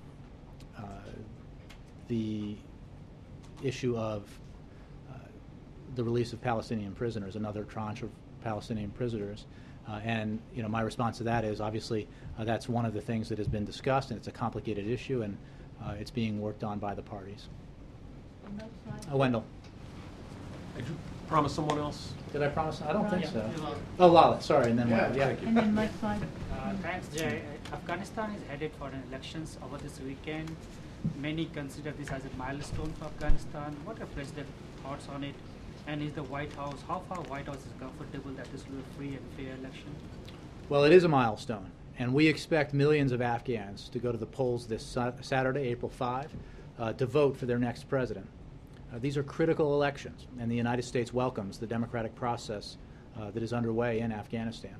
the issue of the release of Palestinian prisoners, another tranche of Palestinian prisoners. And my response to that is obviously that's one of the things that has been discussed, and it's a complicated issue, and it's being worked on by the parties. Wendell. Did you promise someone else? Did I promise? I don't think so. Oh, Lala, sorry, and then Wendell. Yeah. And then Mike Floyd. Thanks, Jay. Afghanistan is headed for an elections over this weekend. Many consider this as a milestone for Afghanistan. What are President's thoughts on it? And is the White House, how far White House is comfortable that this will be a free and fair election? Well, it is a milestone, and we expect millions of Afghans to go to the polls this Saturday, April 5, to vote for their next president. These are critical elections, and the United States welcomes the democratic process that is underway in Afghanistan.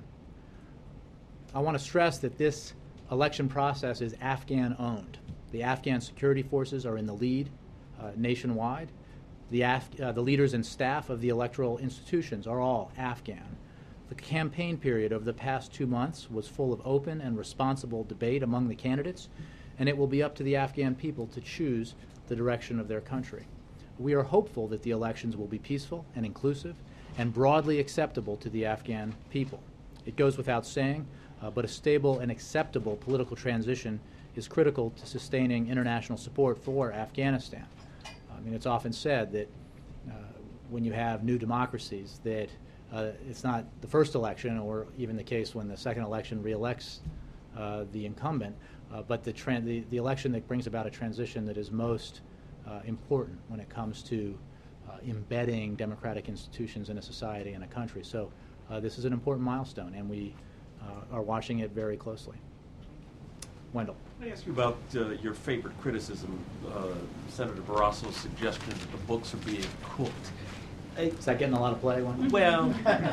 I want to stress that this election process is Afghan-owned. The Afghan security forces are in the lead nationwide. The leaders and staff of the electoral institutions are all Afghan. The campaign period over the past 2 months was full of open and responsible debate among the candidates, and it will be up to the Afghan people to choose the direction of their country. We are hopeful that the elections will be peaceful and inclusive and broadly acceptable to the Afghan people. It goes without saying, but a stable and acceptable political transition is critical to sustaining international support for Afghanistan. I mean, it's often said that when you have new democracies that it's not the first election or even the case when the second election re-elects the incumbent, but the election that brings about a transition that is most important when it comes to embedding democratic institutions in a society and a country. So this is an important milestone, and we are watching it very closely. Wendell. Let me ask you about your favorite criticism, Senator Barrasso's suggestion that the books are being cooked. Is that getting a lot of play, Wendell? Well,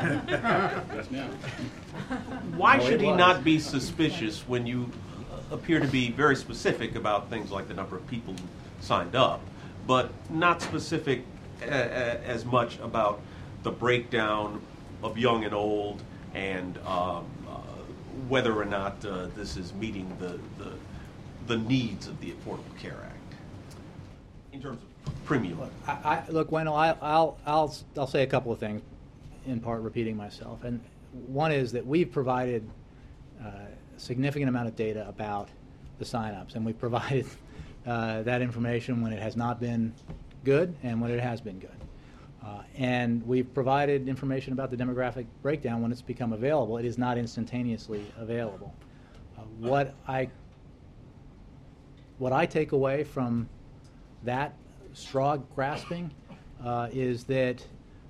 why should he not be suspicious when you appear to be very specific about things like the number of people who signed up, but not specific as much about the breakdown of young and old and whether or not this is meeting the needs of the Affordable Care Act in terms of premium? Look, Wendell, I'll say a couple of things, in part repeating myself. And one is that we've provided a significant amount of data about the signups, and we've provided that information when it has not been good and when it has been good. And we've provided information about the demographic breakdown when it's become available. It is not instantaneously available. What I take away from that straw grasping is that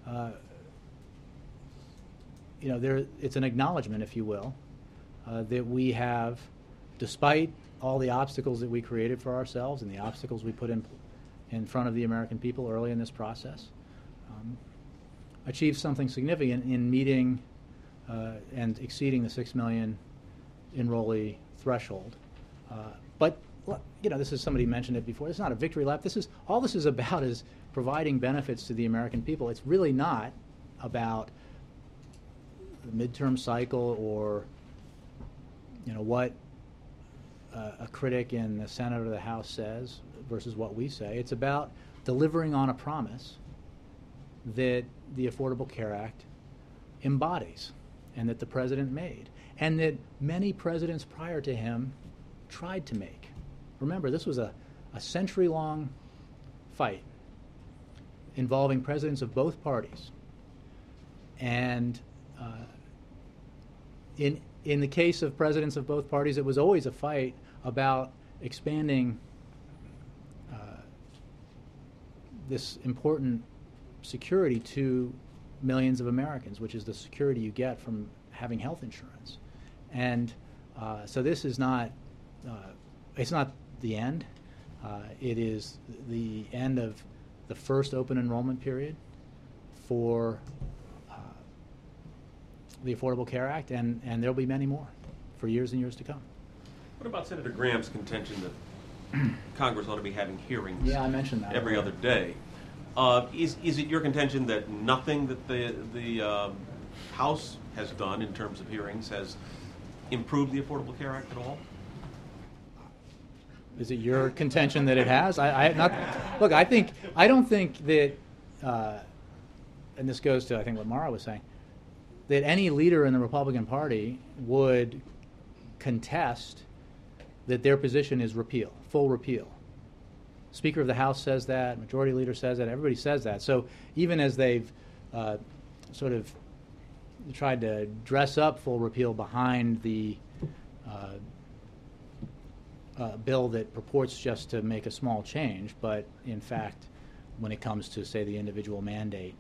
it's an acknowledgement, if you will, that we have, despite all the obstacles that we created for ourselves and the obstacles we put in front of the American people early in this process, achieved something significant in meeting and exceeding the 6 million enrollee threshold. But this is, somebody mentioned it before, it's not a victory lap. All this is about is providing benefits to the American people. It's really not about the midterm cycle or what a critic in the Senate or the House says versus what we say. It's about delivering on a promise that the Affordable Care Act embodies and that the president made and that many presidents prior to him tried to make. Remember, this was a century-long fight involving presidents of both parties. And in the case of presidents of both parties, it was always a fight about expanding this important security to millions of Americans, which is the security you get from having health insurance. And so this is not, it's not the end. It is the end of the first open enrollment period for the Affordable Care Act, and there'll be many more for years and years to come. What about Senator Graham's contention that Congress ought to be having hearings I mentioned that every other day? Is it your contention that nothing that the House has done in terms of hearings has improved the Affordable Care Act at all? Is it your contention that it has? I don't think that, and this goes to, I think, what Mara was saying, that any leader in the Republican Party would contest that their position is repeal, full repeal. Speaker of the House says that, Majority Leader says that, everybody says that. So even as they've sort of tried to dress up full repeal behind the bill that purports just to make a small change, but in fact, when it comes to, say, the individual mandate,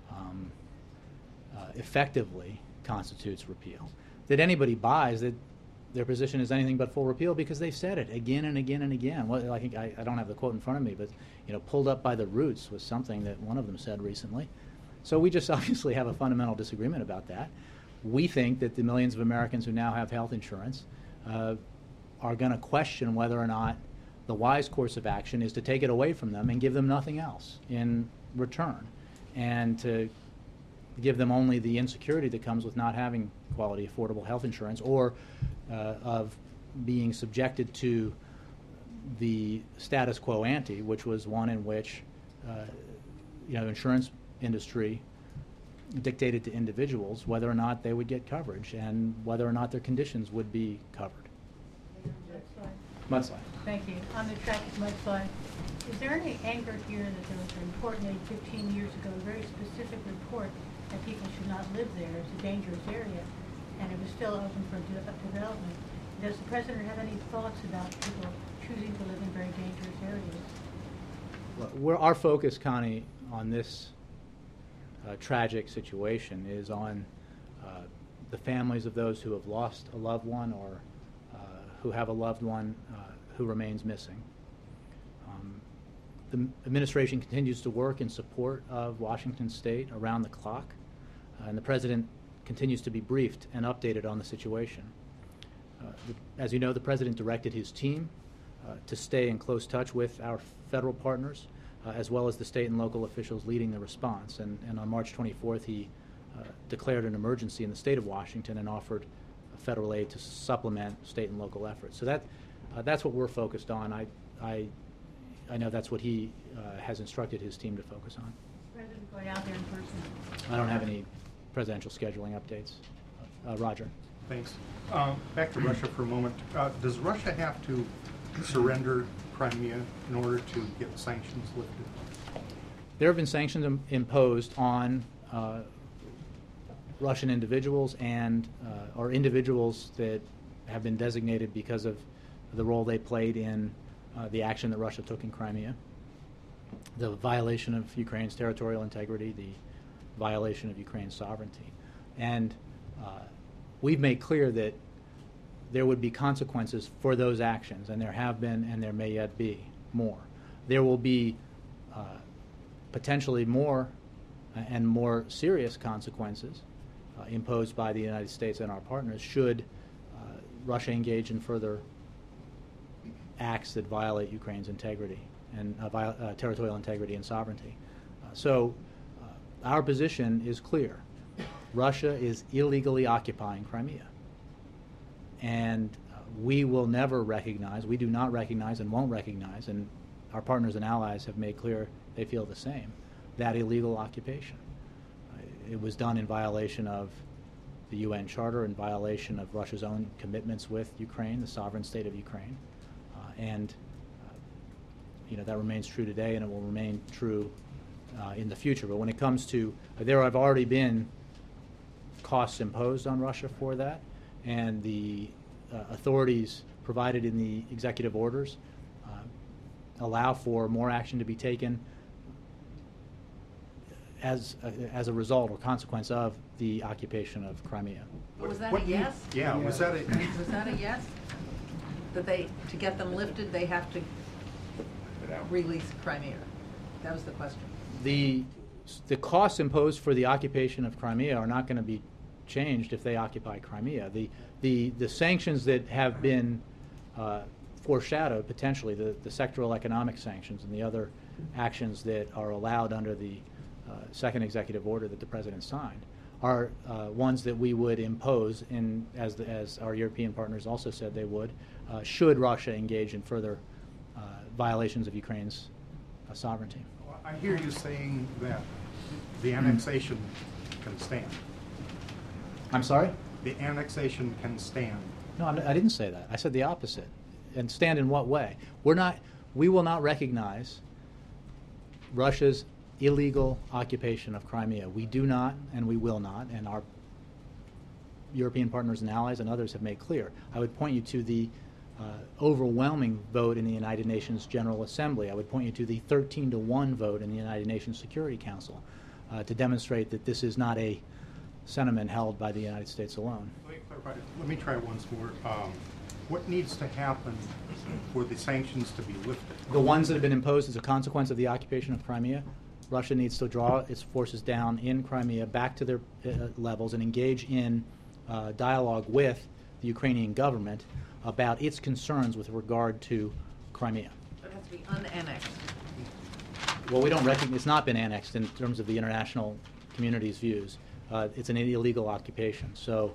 effectively constitutes repeal, that anybody buys that their position is anything but full repeal because they've said it again and again and again. Well, I think I don't have the quote in front of me, but pulled up by the roots was something that one of them said recently. So we just obviously have a fundamental disagreement about that. We think that the millions of Americans who now have health insurance are going to question whether or not the wise course of action is to take it away from them and give them nothing else in return, and to give them only the insecurity that comes with not having quality, affordable health insurance, or of being subjected to the status quo ante, which was one in which insurance industry dictated to individuals whether or not they would get coverage and whether or not their conditions would be covered. Mudslide. Thank you. On the track of mudslide, is there any anger here that there was an report made 15 years ago, a very specific report that people should not live there? It's a dangerous area, and it was still open for development. Does the president have any thoughts about people choosing to live in very dangerous areas? Our focus, Connie, on this tragic situation is on the families of those who have lost a loved one or who have a loved one who remains missing. The administration continues to work in support of Washington State around the clock, and the president continues to be briefed and updated on the situation. As you know, the president directed his team to stay in close touch with our federal partners, as well as the state and local officials leading the response. And on March 24th, he declared an emergency in the state of Washington and offered federal aid to supplement state and local efforts. So that's what we're focused on. I know that's what he has instructed his team to focus on. President going out there in person? I don't have any presidential scheduling updates. Roger. Thanks. Back to Russia for a moment. Does Russia have to surrender Crimea in order to get sanctions lifted? There have been sanctions imposed on Russian individuals and or individuals that have been designated because of the role they played in the action that Russia took in Crimea, the violation of Ukraine's territorial integrity, the violation of Ukraine's sovereignty. And we've made clear that there would be consequences for those actions, and there have been and there may yet be more. There will be potentially more and more serious consequences imposed by the United States and our partners should Russia engage in further acts that violate Ukraine's integrity and territorial integrity and sovereignty. So our position is clear. Russia is illegally occupying Crimea. And we will never recognize, we do not recognize and won't recognize, and our partners and allies have made clear they feel the same, that illegal occupation. It was done in violation of the UN Charter, in violation of Russia's own commitments with Ukraine, the sovereign state of Ukraine. And that remains true today, and it will remain true in the future. But when it comes to, there have already been costs imposed on Russia for that, and the authorities provided in the executive orders allow for more action to be taken as a result or consequence of the occupation of Crimea. Was that a yes? Yeah, was that a? Was that a yes? That to get them lifted, they have to release Crimea? That was the question. The costs imposed for the occupation of Crimea are not going to be changed if they occupy Crimea. The sanctions that have been foreshadowed, potentially, the sectoral economic sanctions and the other actions that are allowed under the second executive order that the President signed, are ones that we would impose, as our European partners also said they would, should Russia engage in further violations of Ukraine's sovereignty. I hear you saying that the annexation can stand. I'm sorry? The annexation can stand. No, I didn't say that. I said the opposite. And stand in what way? We will not recognize Russia's illegal occupation of Crimea. We do not, and we will not, and our European partners and allies and others have made clear. I would point you to the overwhelming vote in the United Nations General Assembly. I would point you to the 13-1 vote in the United Nations Security Council to demonstrate that this is not a sentiment held by the United States alone. Let me try once more. What needs to happen for the sanctions to be lifted? The ones that have been imposed as a consequence of the occupation of Crimea, Russia needs to draw its forces down in Crimea back to their levels and engage in dialogue with the Ukrainian government about its concerns with regard to Crimea. It has to be unannexed. Well, we don't recognize, it's not been annexed in terms of the international community's views. It's an illegal occupation. So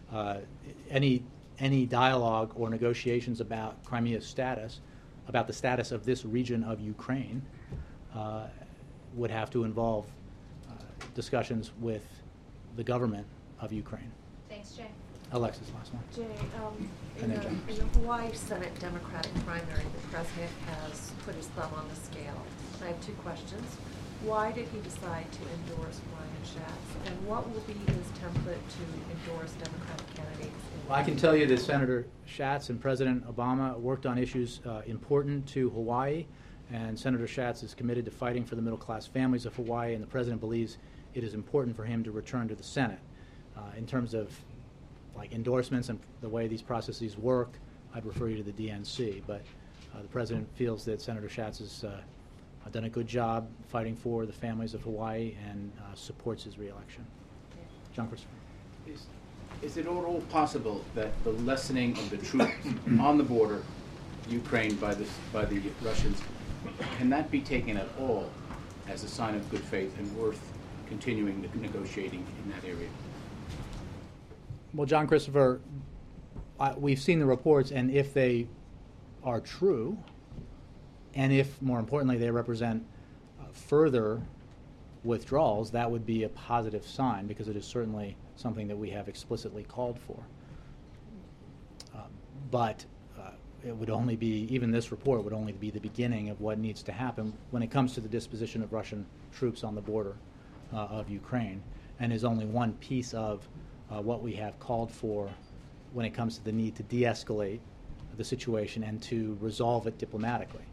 any dialogue or negotiations about Crimea's status, about the status of this region of Ukraine, would have to involve discussions with the government of Ukraine. Thanks, Jay. Alexis, last one. Jay, in And then John. the Hawaii Senate Democratic primary, the president has put his thumb on the scale. I have two questions. Why did he decide to endorse Brian Schatz? And what will be his template to endorse Democratic candidates? Well, I can tell you that Senator Schatz and President Obama worked on issues important to Hawaii, and Senator Schatz is committed to fighting for the middle-class families of Hawaii, and the President believes it is important for him to return to the Senate. In terms of endorsements and the way these processes work, I'd refer you to the DNC, but the President feels that Senator Schatz has done a good job fighting for the families of Hawaii and supports his reelection. John Christopher. Is it at all possible that the lessening of the troops on the border, Ukraine, by the Russians, can that be taken at all as a sign of good faith and worth continuing the negotiating in that area? Well, John Christopher, we've seen the reports, and if they are true, and if, more importantly, they represent further withdrawals, that would be a positive sign, because it is certainly something that we have explicitly called for. But it would only be, even this report would only be the beginning of what needs to happen when it comes to the disposition of Russian troops on the border of Ukraine, and is only one piece of what we have called for when it comes to the need to de-escalate the situation and to resolve it diplomatically.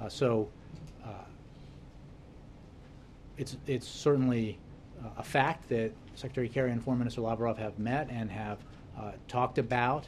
It's certainly a fact that Secretary Kerry and Foreign Minister Lavrov have met and have talked about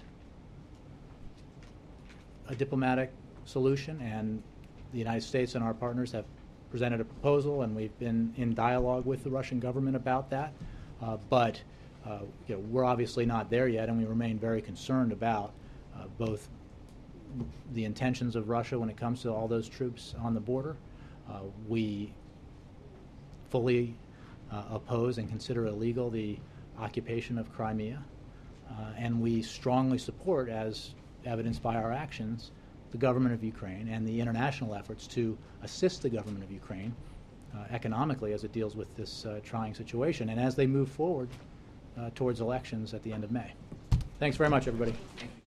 a diplomatic solution, and the United States and our partners have presented a proposal, and we've been in dialogue with the Russian government about that. But we're obviously not there yet, and we remain very concerned about both the intentions of Russia when it comes to all those troops on the border. We fully oppose and consider illegal the occupation of Crimea, and we strongly support, as evidenced by our actions, the government of Ukraine and the international efforts to assist the government of Ukraine economically as it deals with this trying situation and as they move forward towards elections at the end of May. Thanks very much, everybody.